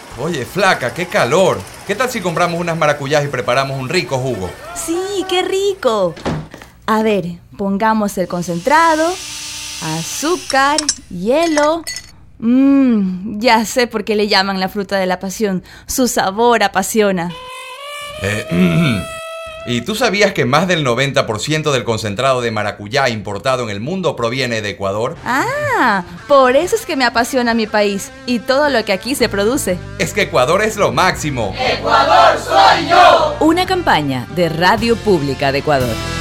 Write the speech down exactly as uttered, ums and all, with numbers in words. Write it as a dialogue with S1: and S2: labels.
S1: Oye, flaca, qué calor. ¿Qué tal si compramos unas maracuyás y preparamos un rico jugo?
S2: Sí, qué rico. A ver, pongamos el concentrado, azúcar, hielo. Mmm, ya sé por qué le llaman la fruta de la pasión. Su sabor apasiona.
S1: Eh, ¿Y tú sabías que más del noventa por ciento del concentrado de maracuyá importado en el mundo proviene de Ecuador?
S2: Ah, por eso es que me apasiona mi país y todo lo que aquí se produce.
S1: Es que Ecuador es lo máximo.
S3: ¡Ecuador soy yo!
S4: Una campaña de Radio Pública de Ecuador.